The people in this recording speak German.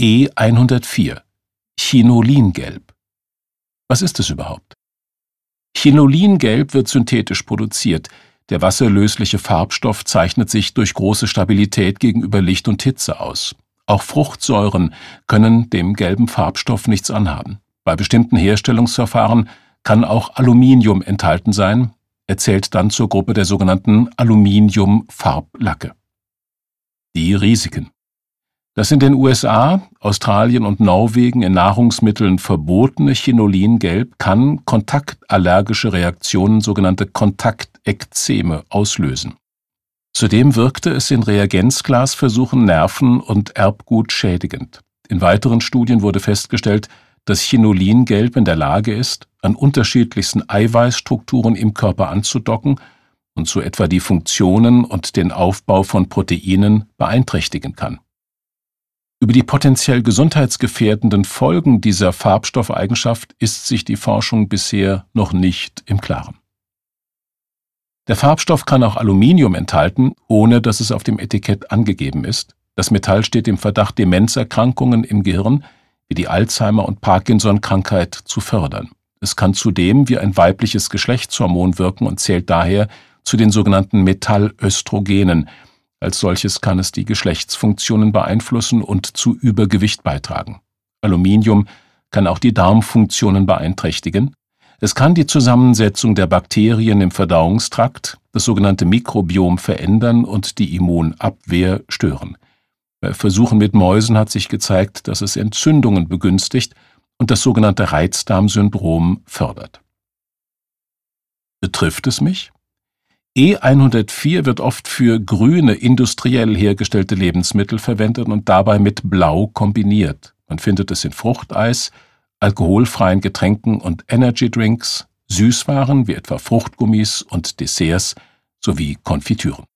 E104, Chinolingelb. Was ist es überhaupt? Chinolingelb wird synthetisch produziert. Der wasserlösliche Farbstoff zeichnet sich durch große Stabilität gegenüber Licht und Hitze aus. Auch Fruchtsäuren können dem gelben Farbstoff nichts anhaben. Bei bestimmten Herstellungsverfahren kann auch Aluminium enthalten sein. Er zählt dann zur Gruppe der sogenannten Aluminiumfarblacke. Die Risiken. Das in den USA, Australien und Norwegen in Nahrungsmitteln verbotene Chinolingelb kann kontaktallergische Reaktionen, sogenannte Kontaktekzeme, auslösen. Zudem wirkte es in Reagenzglasversuchen nerven- und Erbgut schädigend. In weiteren Studien wurde festgestellt, dass Chinolingelb in der Lage ist, an unterschiedlichsten Eiweißstrukturen im Körper anzudocken und so etwa die Funktionen und den Aufbau von Proteinen beeinträchtigen kann. Über die potenziell gesundheitsgefährdenden Folgen dieser Farbstoffeigenschaft ist sich die Forschung bisher noch nicht im Klaren. Der Farbstoff kann auch Aluminium enthalten, ohne dass es auf dem Etikett angegeben ist. Das Metall steht im Verdacht, Demenzerkrankungen im Gehirn wie die Alzheimer- und Parkinson-Krankheit zu fördern. Es kann zudem wie ein weibliches Geschlechtshormon wirken und zählt daher zu den sogenannten Metallöstrogenen. Als solches kann es die Geschlechtsfunktionen beeinflussen und zu Übergewicht beitragen. Aluminium kann auch die Darmfunktionen beeinträchtigen. Es kann die Zusammensetzung der Bakterien im Verdauungstrakt, das sogenannte Mikrobiom, verändern und die Immunabwehr stören. Bei Versuchen mit Mäusen hat sich gezeigt, dass es Entzündungen begünstigt und das sogenannte Reizdarmsyndrom fördert. Betrifft es mich? E104 wird oft für grüne, industriell hergestellte Lebensmittel verwendet und dabei mit Blau kombiniert. Man findet es in Fruchteis, alkoholfreien Getränken und Energydrinks, Süßwaren wie etwa Fruchtgummis und Desserts sowie Konfitüren.